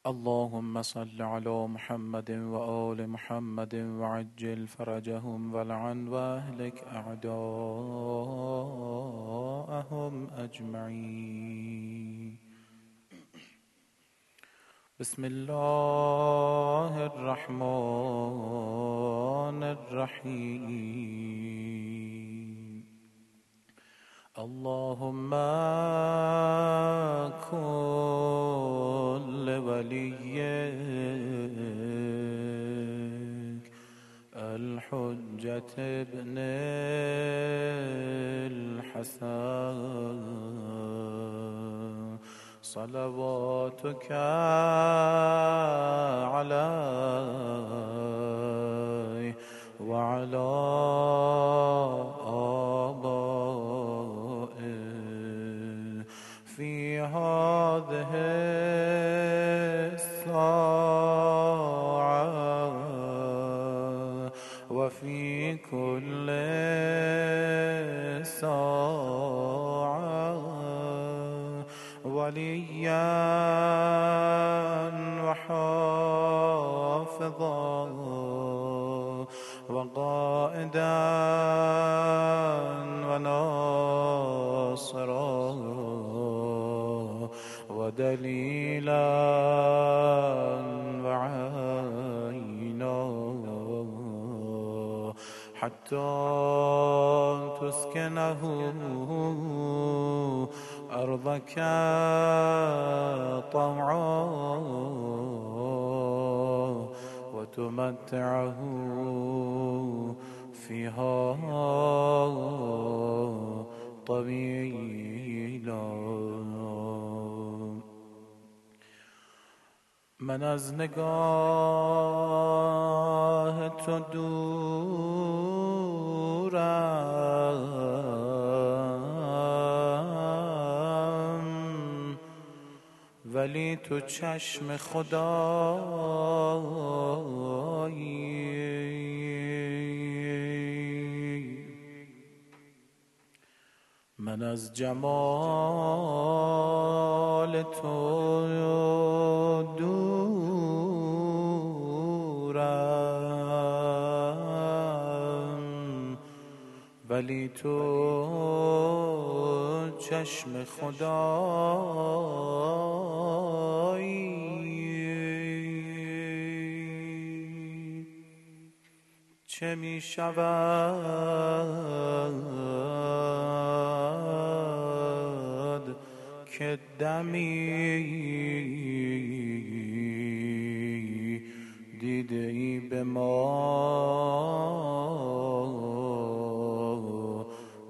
اللهم صل على محمد وآل محمد وعجل فرجهم ولعن وأهلك أعداءهم أجمعين. بسم الله الرحمن الرحيم. اللهم كن لوليك الحجة ابن الحسن صلواتك عليه وعلى آبائه في هذه الساعة وفي كل ساعة وليا وحافظا وقائدا وناصرا ودليلا وعينا حتى تسكنه أرضك طوعا وتمتعه فيها طويلا. من از نگاه تو دورم ولی تو چشم خدایی. من از جمال تو دورم ولی تو چشم خدایی. چه می شود که دمی دیده ای به ما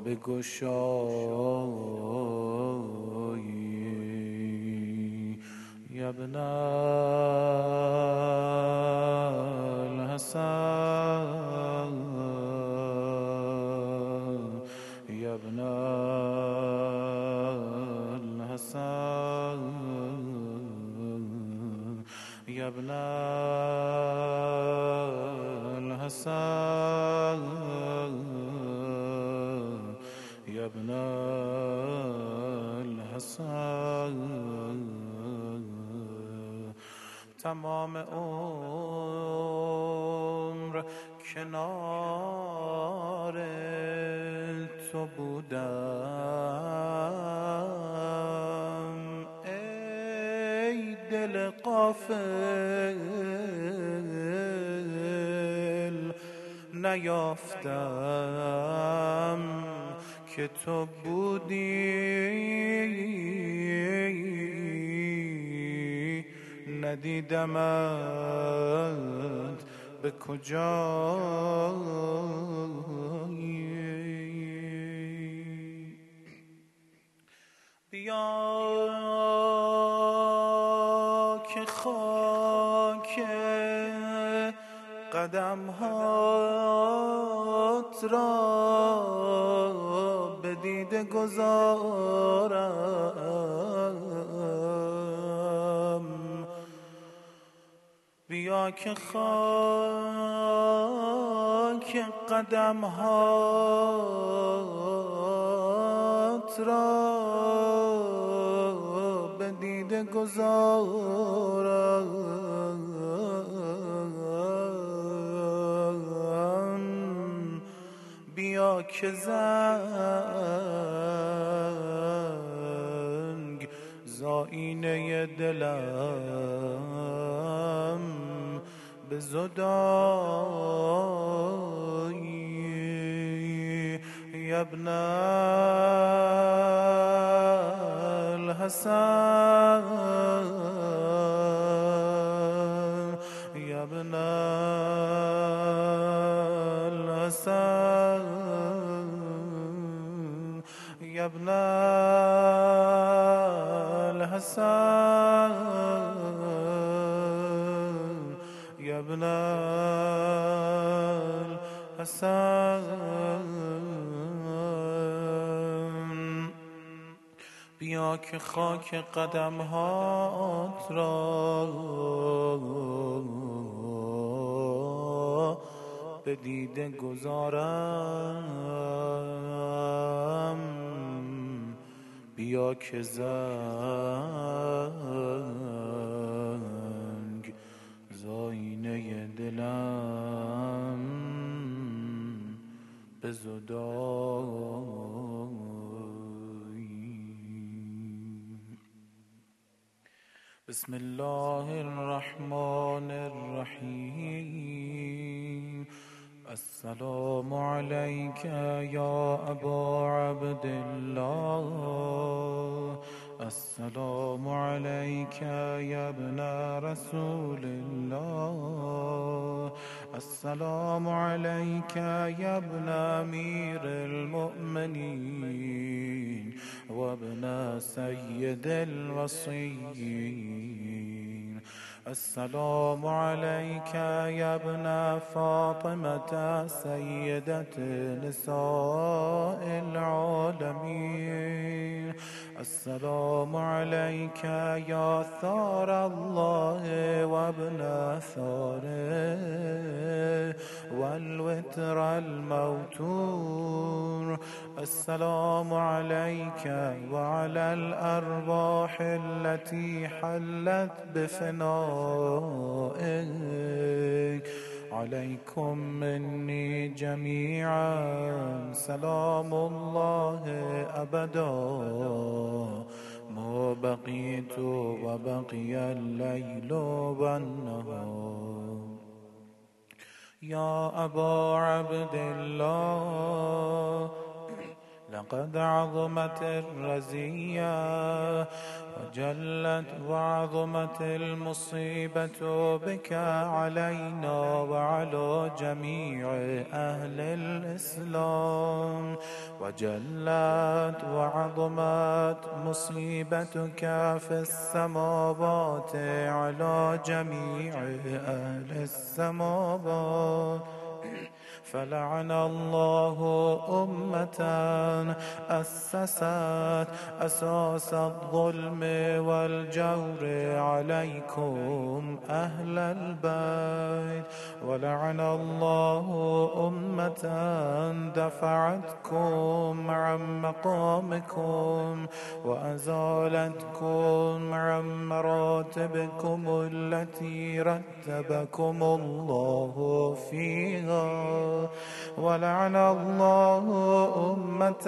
بگشایی. یا ابن الحسن یا ابن الحسن یا ابن الحسن یا ابن الحسن. تمام عمر کنار تو بودم ای دل غافل، نیافتم که تو بودی، ندیدمت به کجایی. بیا که خاک قدم‌هات را به دیده گذارم. بیا که خاک قدم‌هات را به دیده دیده گذارم، بیا که زنگ زاینه دلم به زدایی. یا ابن الحسن، یا ابن الحسن، یا ابن الحسن، یا ابن الحسن. بیا که خاک قدم‌هات را به دیده گذارم، بیا که زنگ زاینه دلم به زدایی. بسم الله الرحمن الرحیم. السلام علیک یا ابا عبدالله، السلام علیک یا ابن رسول الله، السلام علیک یا ابن امیر المؤمنین و ابن سید الوصیین. السلام علیک یا ابن فاطمة سیدة نساء العالمین. السلام علیک یا ثار الله و ابن ثاره والوتر الموتور. السلام علیک وعلى الأرواح التي حلت بفنائك. عليكم مني جميعا سلام الله أبدا ما بقيت وبقي الليل والنهار. يا أبا عبد الله، لقد عظمت الرزية وجلت وعظمت المصيبة بك علينا وعلى جميع أهل الإسلام، وجلت وعظمت مصيبتك في السماوات على جميع أهل السماوات. فلعن الله أمة أسست أساس الظلم والجور عليكم أهل البيت، ولعن الله أمة دفعتكم عن مقامكم وأزالتكم عن مراتبكم التي رتبكم الله فيها. ولعن الله أمة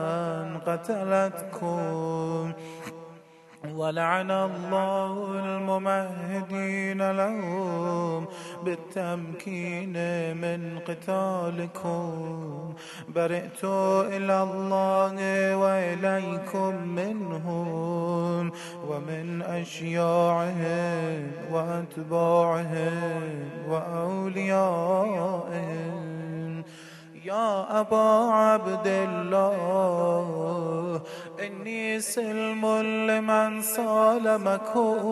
قتلتكم، ولعن الله الممهدين لهم بالتمكين من قتالكم. برئت إلى الله وإليكم منهم ومن أشياعهم وأتباعهم وأوليائهم. يا أبا عبد الله، إني سلم لمن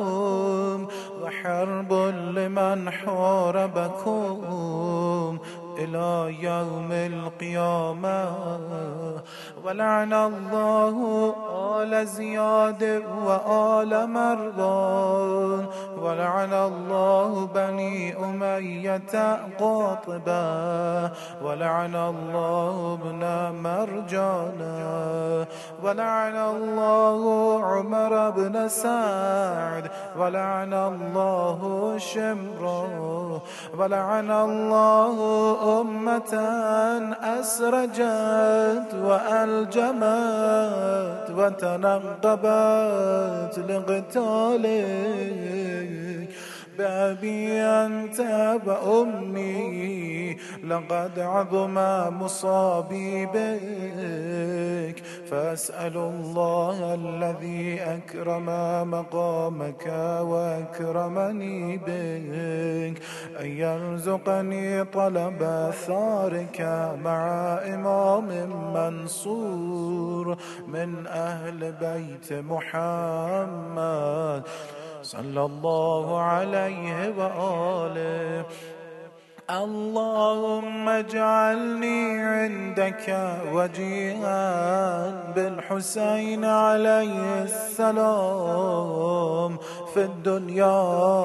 سالمكم وحرب لمن حاربكم. إلى يوم القيامة. ولعن الله آل زياد وآل مروان، ولعن الله بني أمية قاطبة، ولعن الله ابن مرجانا، ولعن الله عمر بن سعد، ولعن الله شمرا، ولعن الله أمة أسرجت وألجمت وتنقبت لقتالك. بأبي أنت وأمي لقد عظم مصابي بك، فأسأل الله الذي أكرم مقامك وأكرمني بك أن يرزقني طلب ثارك مع إمام منصور من أهل بيت محمد صلى الله عليه وآله. اللهم اجعلني عندك وجيها بالحسين عليه السلام في الدنيا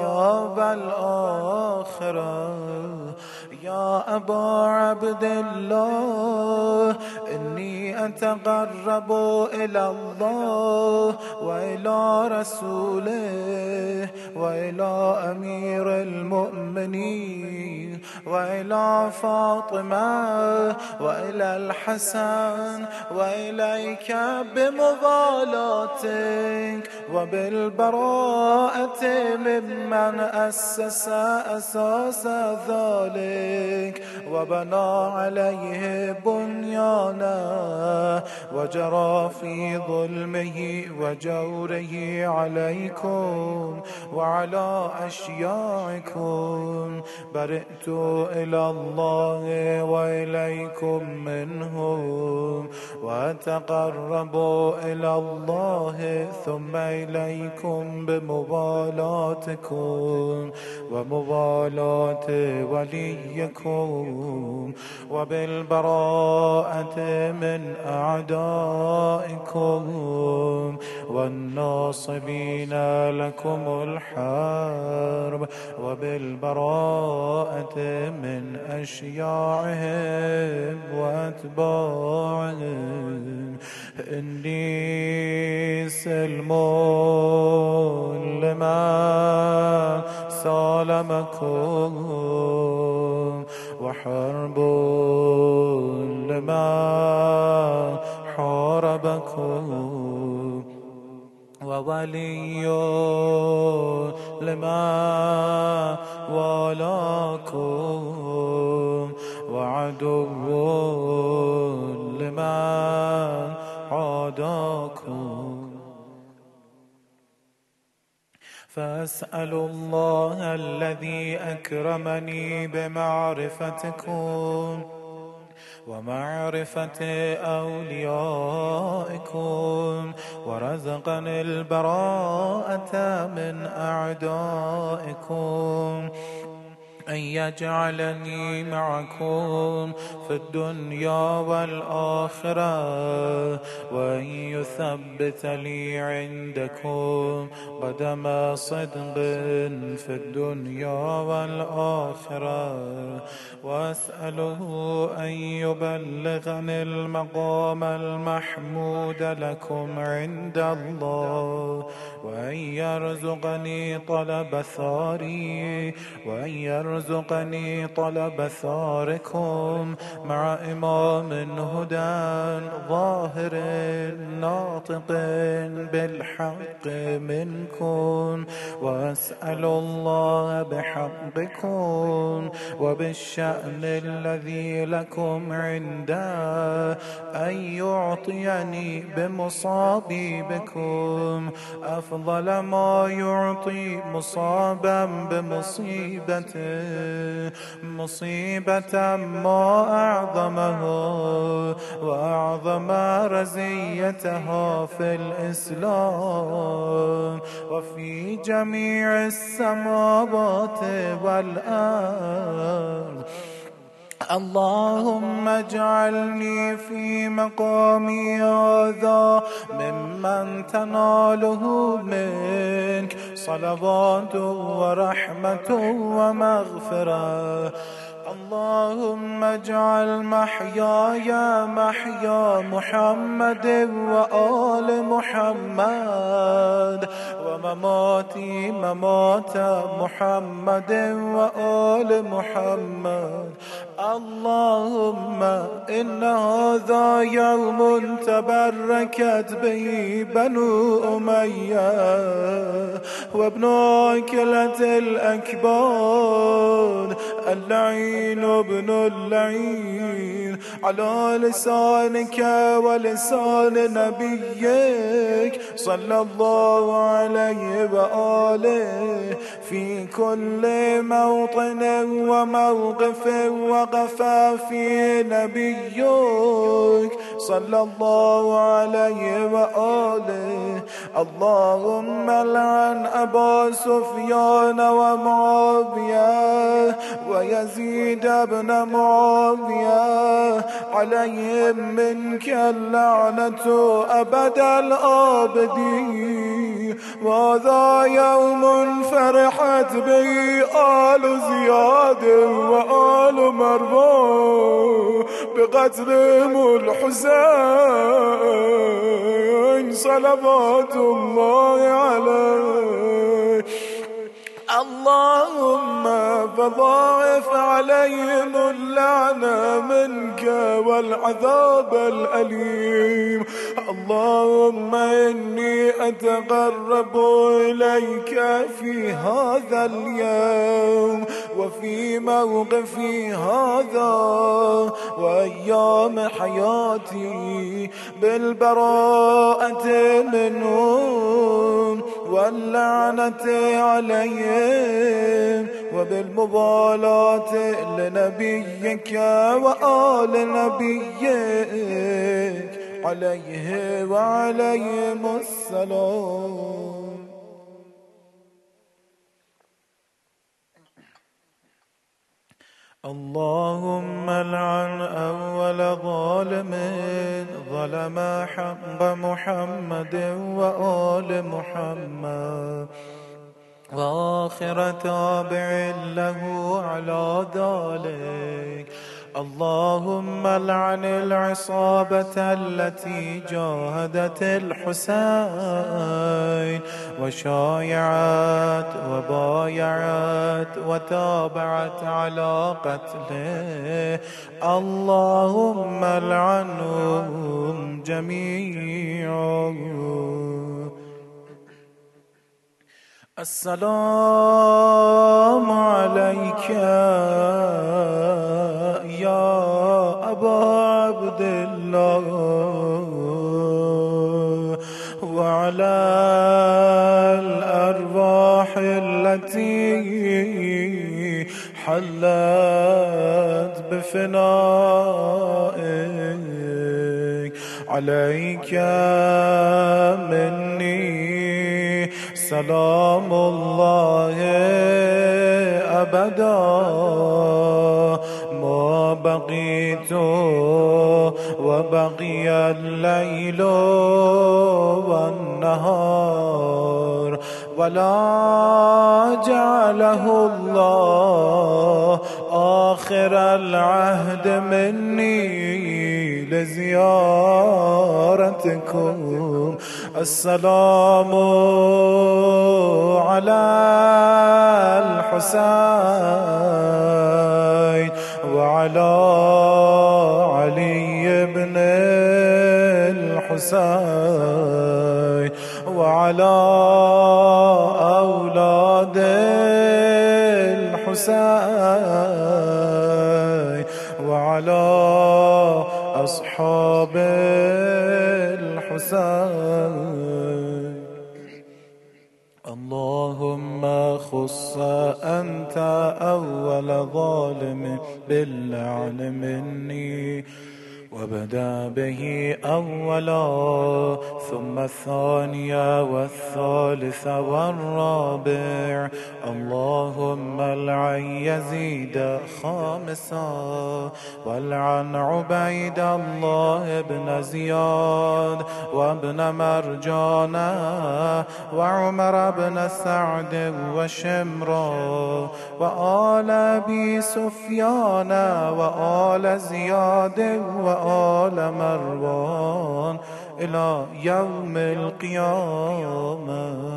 والآخرة. يا أبا عبد الله، إني أتقرب إلى الله وإلى رسوله وإلى أمير المؤمنين وإلى فاطمة وإلى الحسن وإليك بمغالاتك وبالبراءة ممن أسس أساس ذلك وبنى عليه بنيانا وجرى في ظلمه وجوره عليكم وعلى أشياعكم. برئت إلى الله وإليكم منهم، وأتقرب إلى الله ثم إليكم بمبالاتكم ومبالاة وليكم وبالبراءة من أعدائكم والناصبين لكم الحرب وبالبراءة من أشياعهم وأتباعهم. إني سلم لمن سالمكم وحرب لمن حاربكم وولي لمن والاكم وعدو لمن عاداكم. فأسأل الله الذي أكرمني بمعرفتكم ومعرفة أوليائكم ورزقني البراءة من أعدائكم، أن يجعلني معكم في الدنيا والآخرة، وأن يثبت لي عندكم قدم صدق في الدنيا والآخرة. وأسأله أن يبلغني المقام المحمود لكم عند الله، وأن يرزقني طلب ثاري، وأن يرزقني طلب ثاركم مع إمام هدى ظاهر ناطق بالحق منكم. وأسأل الله بحقكم وبالشأن الذي لكم عنده أن يعطيني بمصابي بكم أفضل ما يعطي مصابا بمصيبته، مصيبة ما أعظمها وأعظم رزيتها في الإسلام وفي جميع السماوات والأرض. اللهم اجعلني في مقامي هذا ممن تناله منك صلوات ورحمة ومغفرة. اللهم اجعل محياي محيا محمد وآل محمد، ومماتي ممات محمد وآل محمد. اللهم إن هذا يوم تبركت به بنو أمية وابن عكلة الأكباد اللعين ابن اللعين، على لسانك ولسان نبيك صلى الله عليه وآله في كل موطن وموقف وقف فيه نبيك صلى الله عليه وآله. اللهم لعن أبا سفيان ومعاوية ويزيد بن معاوية، عليهم منك اللعنة أبد الآبدين. وهذا يوم فرحت به آل زياد وآل مروان بقتلهم الحسين صلوات الله عليه. اللهم فضاعف عليهم اللعنة منك والعذاب الأليم. اللهم إني أتقرب إليك في هذا اليوم وفي موقفي هذا وأيام حياتي بالبراءة منهم واللعنة عليهم وبالمبالاة لنبيك وآل نبيك عليه وعليهم السلام. اللهم لعن أول ظالم ظلم حق محمد وآل محمد، وآخر تابع له على ذلك. اللهم لعن العصابة التي جاهدت الحسين وشايعت وبايعت وتابعت على قتله. اللهم لعنهم جميعا. السلام عليك يا أبا عبد الله وعلى الأرواح التي حلت بفنائك. عليك مني سلام الله أبدا ما بقيت وبقي الليل والنهار، ولا جعله الله آخر العهد مني لزيارتكم. السلام على الحسين وعلى علي بن الحسين وعلى أولاد الحسين وعلى أصحاب الحسين. اللهم خص أنت أول ظالم باللعن مني، وابدأ به أولا ثم الثانية والثالثة والرابع. اللهم العن يزيد خامسا، والعن عبيد الله بن زياد وابن مرجانة وعمر بن سعد وشمرا وآل أبي سفيان وآل زياد وآل مروان إلى يوم القيامة.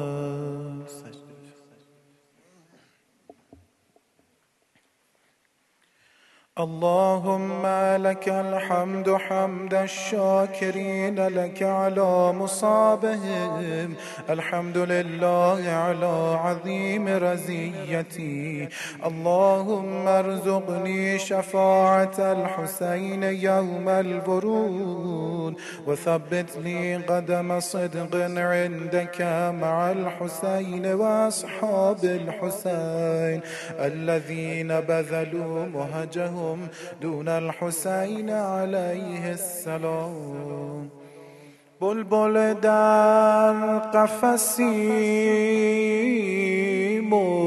اللهم لك الحمد حمد الشاكرين لك على مصابهم، الحمد لله على عظيم رزيتي. اللهم ارزقني شفاعة الحسين يوم الورود، وثبت لي قدم صدق عندك مع الحسين وأصحاب الحسين الذين بذلوا مهجهم دون الحسين عليه السلام. بلبل در قفسی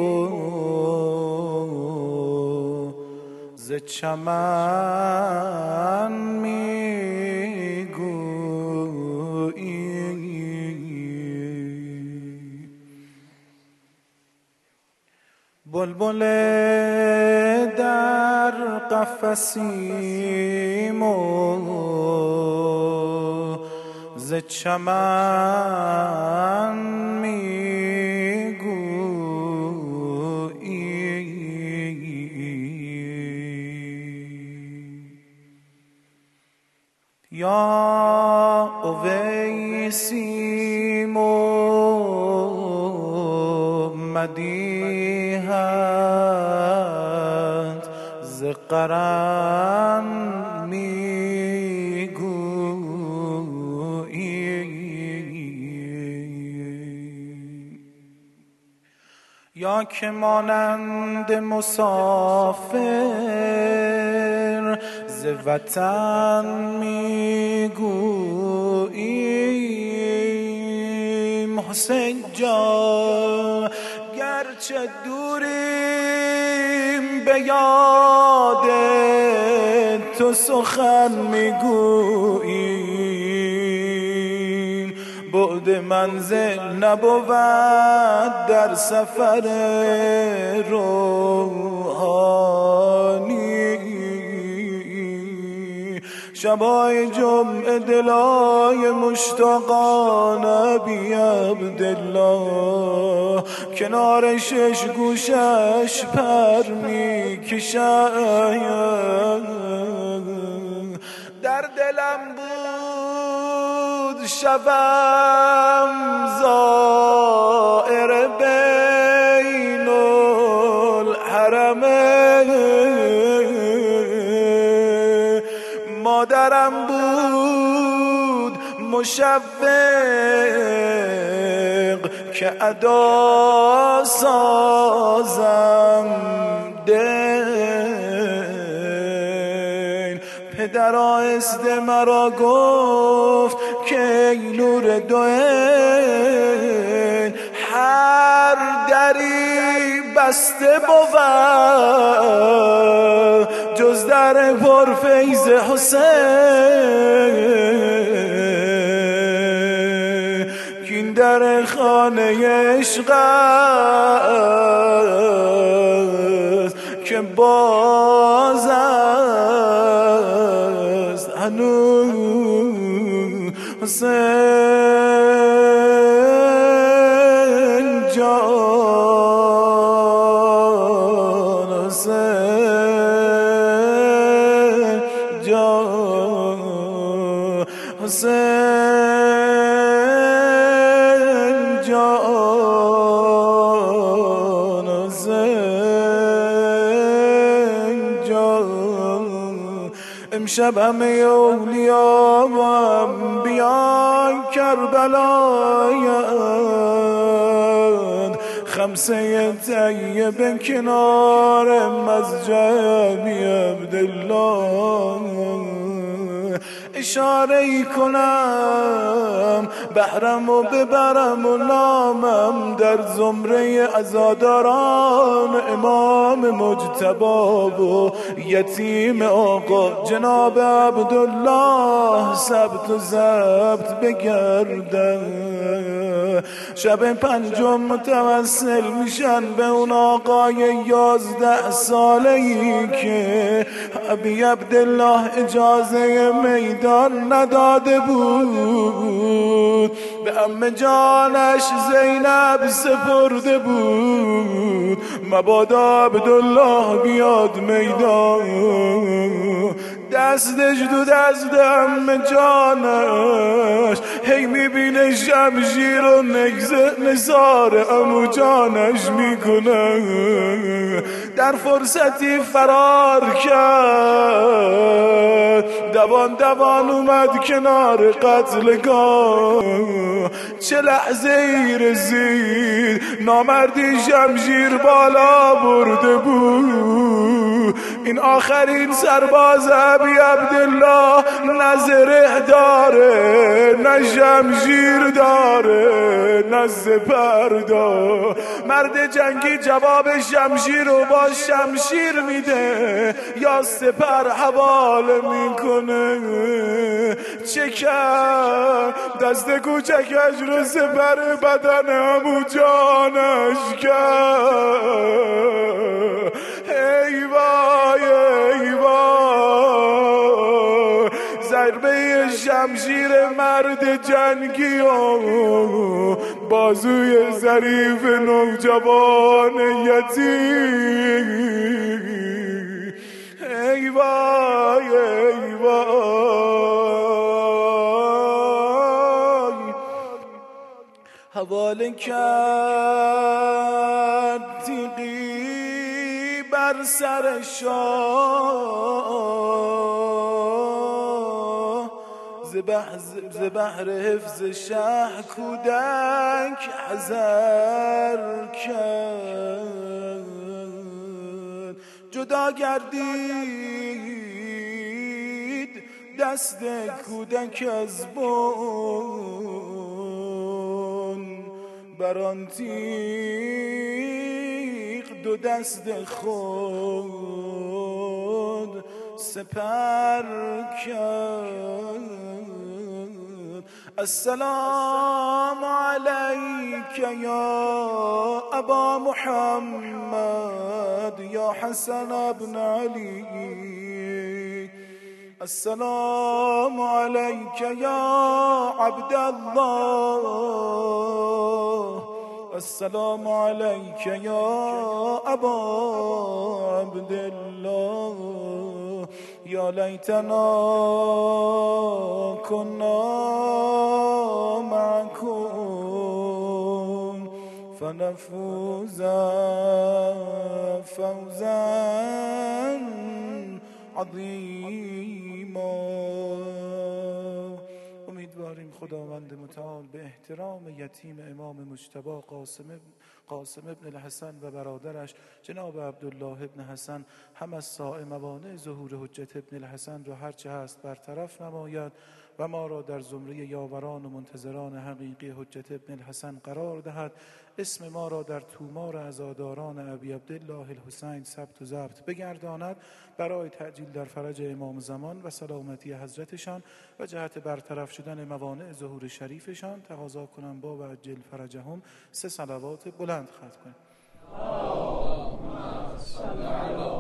ز چمن میگویی، بلبل در قفسیم ز چمن میگویی. یا اویسی مدیحت ز قرن میگویی. یا که مانند مسافر ز وطن میگوییم. حسین جان گرچه دوریم به یاد تو سخن میگوییم. بعد منزل نبود در سفر روحانی. شبای جمعه دلای مشتاقان بی عبدالله کنار شش گوشش پر می کشد. در دلم بود شبم زائر بین الحرمین. مادرم بود مشوق که ادا سازم دین. پدر آهسته مرا گفت که ای نور دوین، هر دری بسته بود جز در پرفیض حسین. کین در خانه عشق است که باز است هنوز. حسین جان، حسین جان، حسین جان، حسین جان. امشب همه اولیا و انبیاء کربلایند، خمسه طیب کنار مسجد عبدالله. اشاره ای کنم بحرم و ببرم و نامم در زمره عزاداران امام مجتبی و یتیم آقا جناب عبدالله ثبت و ضبط بگردم. شب پنجم متوسل میشن به اون آقای 11 ساله‌ای که ابی عبدالله اجازه میدان نداده بود، به عمه جانش زینب سپرده بود مبادا عبدالله بیاد میدان. دستش دو دست عمه جانش هی میبینه شمشیر و نثار عمو جانش میکنه. در فرصتی فرار کرد، دوان دوان اومد کنار قتلگاه. چه لحظه ای رسید نامردی شمشیر بالا برده بود. این آخرین سرباز ابی عبدالله نه زره داره نه شمشیر داره نه سپر داره. مرد جنگی جواب شمشیر رو با شمشیر میده یا سپر حواله میکنه. چه کرد دست کوچکش رو سپر بدن عمو جانش کرد. ای وای ای وای، ضربه شمشیر مرد جنگی و بازوی ظریف نوجوان یتیم. ای وای ای وای، حواله کرد تیغی بر سر شاه. ز بحر حفظ شه کودک حذر کرد. جدا گردید دست کودک از بن، بر آن تیغ دو دست خود سپر کرد. السلام علیک یا ابا محمد یا حسن ابن علی. السلام علیک یا عبدالله. السلام علیک یا ابا عبدالله. یا لیتنا کنا معکم فنفوز فوزا عظیما. امیدواریم خداوند متعال به احترام یتیم امام مجتبی قاسم ابن الحسن و برادرش جناب عبدالله ابن حسن هم از ساء موانع ظهور حجت ابن الحسن را هرچه هست برطرف نماید و ما را در زمره یاوران و منتظران حقیقی حجت ابن الحسن قرار دهد. اسم ما را در تومار عزاداران ابی عبدالله الحسین ثبت و ضبط بگرداند برای تعجیل در فرج امام زمان و سلامتی حضرتشان و جهت برطرف شدن موانع ظهور شریفشان تقاضا کنم با وعجل فرجهم 3 صلوات بلند ختم کنیم.